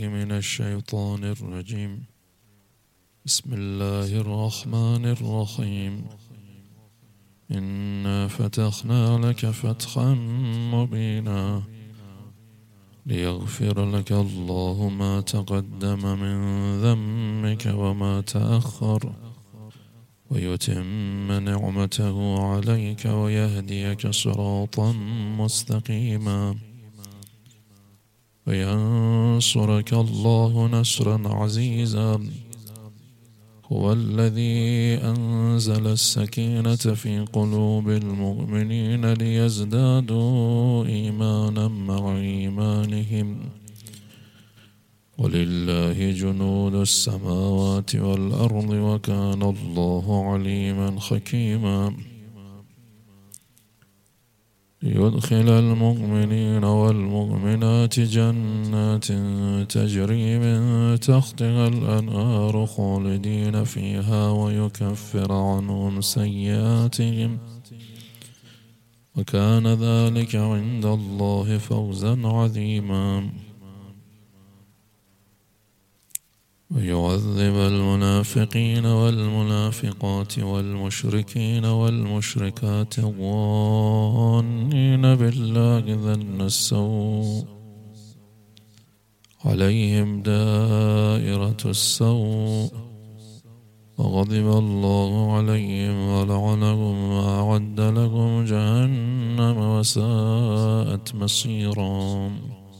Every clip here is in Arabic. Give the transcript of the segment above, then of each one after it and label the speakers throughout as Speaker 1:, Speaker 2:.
Speaker 1: من الشيطان الرجيم. بسم الله الرحمن الرحيم. إنا فتحنا لك فتحا مبينا ليغفر لك الله ما تقدم من ذنبك وما تأخر ويتم نعمته عليك ويهديك صراطا مستقيما وينصرك الله نصرا عزيزا. هو الذي أنزل السكينة في قلوب المؤمنين ليزدادوا إيمانا مع إيمانهم ولله جنود السماوات والأرض وكان الله عليما حكيما. ليدخل المؤمنين والمؤمنات جنات تجري من تحتها الأنهار خالدين فيها ويكفر عنهم سيئاتهم وكان ذلك عند الله فوزا عظيما. ويعذب المنافقين والمنافقات والمشركين والمشركات الظانين بالله ظن السوء عليهم دائرة السوء وغضب الله عليهم ولعنهم وأعد لهم جهنم وساءت مصيرا.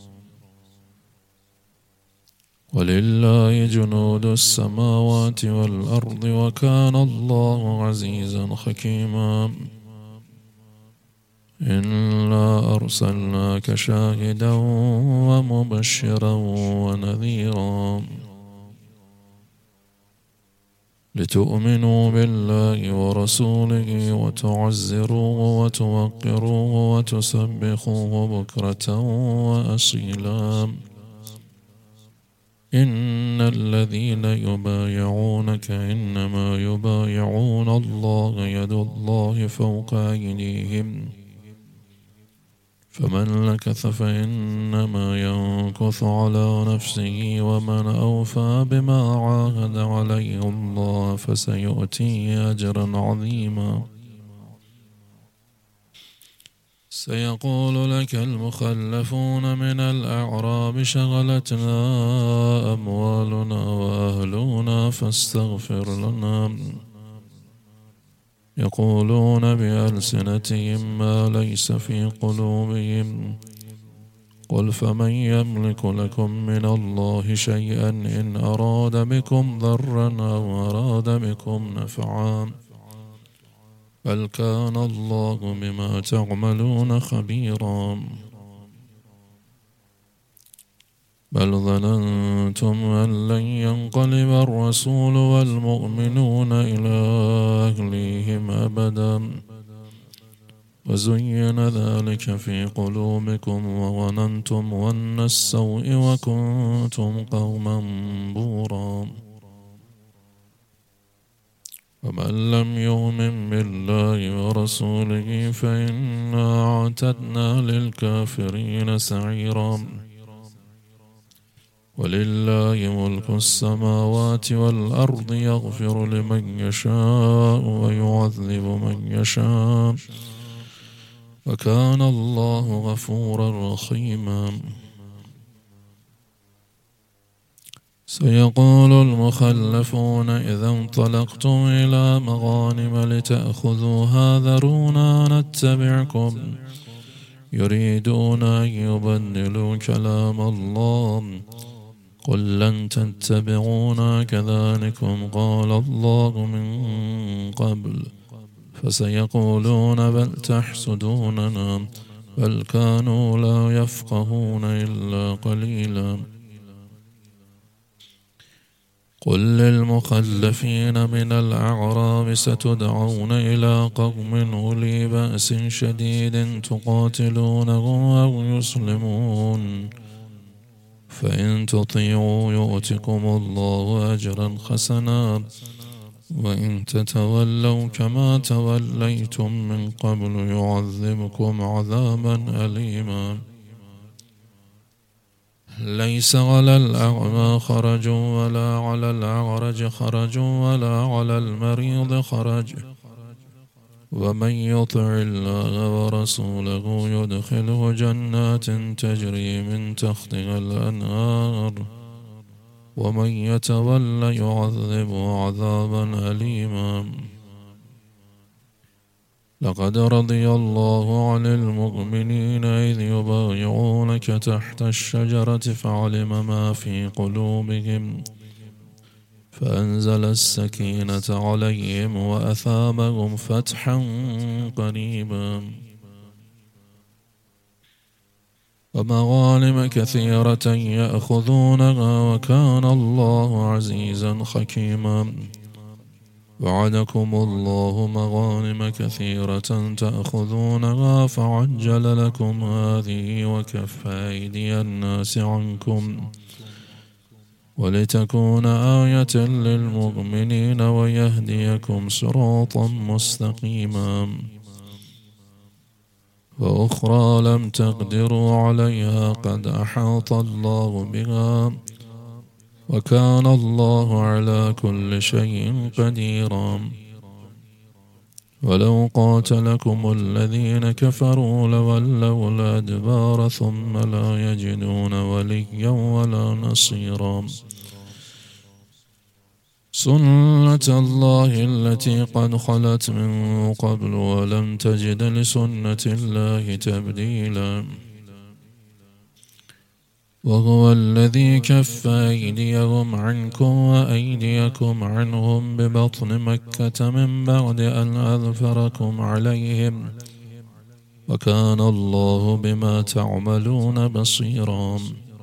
Speaker 1: ولله جنود السماوات والأرض وكان الله عزيزا حكيما. إنا أرسلناك شاهدا ومبشرا ونذيرا لتؤمنوا بالله ورسوله وتعزروه وتوقروه وتسبحوه بكرة وأصيلا. إن الذين يبايعونك إنما يبايعون الله يد الله فوق أيديهم فمن نكث فإنما ينكث على نفسه ومن أوفى بما عاهد عليه الله فسيؤتيه أجرا عظيما. سيقول لك المخلفون من الأعراب شغلتنا أموالنا وأهلنا فاستغفر لنا. يقولون بألسنتهم ما ليس في قلوبهم قل فمن يملك لكم من الله شيئا إن أراد بكم ضرا أو أراد بكم نفعا بل كان الله بما تعملون خبيرا. بل ظننتم أن لن ينقلب الرسول والمؤمنون إلى أهليهم أبدا وزين ذلك في قلوبكم وظننتم ظن السوء وكنتم قوما بورا. ومن لم يؤمن بالله ورسوله فإنا أعتدنا للكافرين سعيرا. ولله ملك السماوات والأرض يغفر لمن يشاء ويعذب من يشاء وكان الله غفورا رحيما. سيقول المخلفون إذا انطلقتم إلى مغانم لتأخذوها ذرونا نتبعكم يريدون أن يبدلوا كلام الله قل لن تتبعونا كذلكم قال الله من قبل فسيقولون بل تحسدوننا بل كانوا لا يفقهون إلا قليلا. قل للمخلفين من الأعراب ستدعون إلى قوم أولي بأس شديد تقاتلونهم أو يسلمون فإن تطيعوا يؤتكم الله أجرا حسنا وإن تتولوا كما توليتم من قبل يعذبكم عذابا أليما. ليس على الأعمى خرج ولا على الأعرج خرج ولا على المريض خرج، ومن يطع الله ورسوله يدخله جنات تجري من تحتها الأنهار، ومن يتول يعذبه عذابا أليما. لقد رضي الله عن المؤمنين إذ يبايعونك تحت الشجرة فعلم ما في قلوبهم فأنزل السكينة عليهم وأثابهم فتحا قريبا ومغانم كثيرة يأخذونها وكان الله عزيزا حكيما. وعدكم الله مغانم كثيرة تأخذونها فعجل لكم هذه وكف أيدي الناس عنكم ولتكون آية للمؤمنين ويهديكم صراطا مستقيما. وأخرى لم تقدروا عليها قد أحاط الله بها وكان الله على كل شيء قديرا. ولو قاتلكم الذين كفروا لولوا الأدبار ثم لا يجدون وليا ولا نصيرا. سنة الله التي قد خلت من قبل ولم تجد لسنة الله تبديلا. وهو الذي كف أيديهم عنكم وأيديكم عنهم ببطن مكة من بعد أن أظفركم عليهم وكان الله بما تعملون بصيرا.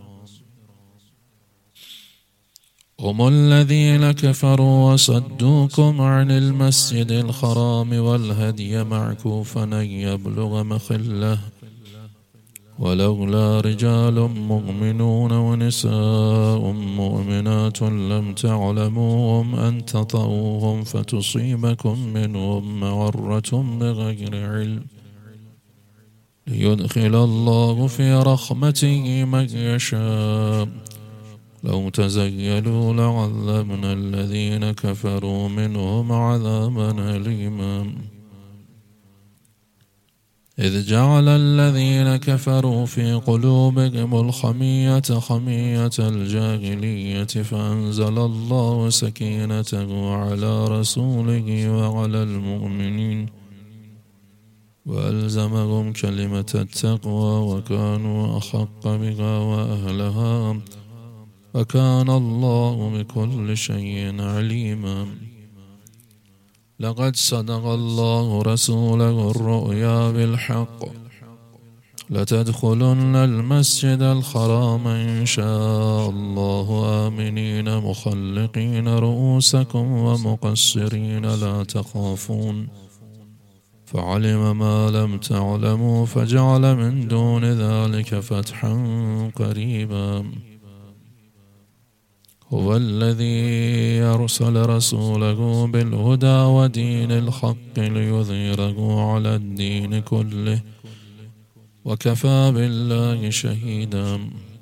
Speaker 1: هم الذين كفروا وصدوكم عن المسجد الحرام والهدي معكوفا أن يبلغ محله ولولا رجال مؤمنون ونساء مؤمنات لم تعلموهم أن تطؤوهم فتصيبكم منهم معرة بغير علم ليدخل الله في رحمته من يشاء. لو تزيلوا لعذبنا الذين كفروا منهم عذابا أليما. إذ جعل الذين كفروا في قلوبهم الحمية حمية الجاهلية فأنزل الله سكينته على رسوله وعلى المؤمنين وألزمهم كلمة التقوى وكانوا أحق بها وأهلها وكان الله بكل شيء عليما. لقد صدق الله رسوله الرؤيا بالحق لتدخلن المسجد الحرام إن شاء الله آمنين مخلقين رؤوسكم ومقصرين لا تخافون فعلم ما لم تعلموا فجعل من دون ذلك فتحا قريبا. هو الذي أرسل رسوله بالهدى ودين الحق ليظهره على الدين كله وكفى بالله شهيدا.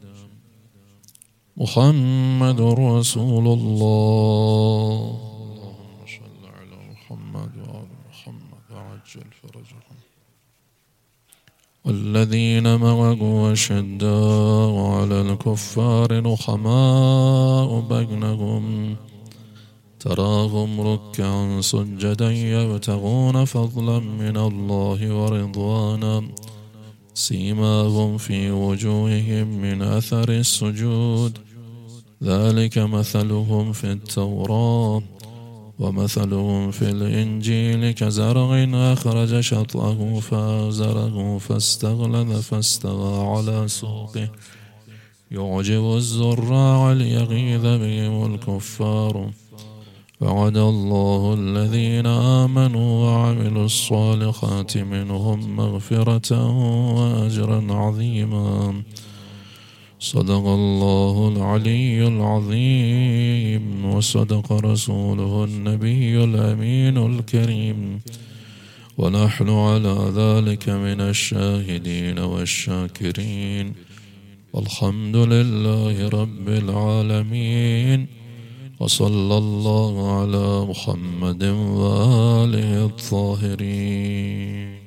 Speaker 1: محمد رسول الله. اللهم صل على محمد وآل محمد وعجل فرجهم. والذين معه أشداء على الكفار رحماء بينهم تراهم ركعا سجدا يبتغون فضلا من الله ورضوانا سيماهم في وجوههم من أثر السجود ذلك مثلهم في التوراة ومثلهم في الإنجيل كزرع أخرج شطأه فآزره فاستغلظ فاستوى على سوقه يعجب الزراع ليغيظ بهم الكفار. وعد الله الذين آمنوا وعملوا الصالحات منهم مغفرة وأجرا عظيما. صدق الله العلي العظيم وصدق رسوله النبي الأمين الكريم ونحن على ذلك من الشاهدين والشاكرين والحمد لله رب العالمين، وصلى الله على محمد وآله الطاهرين.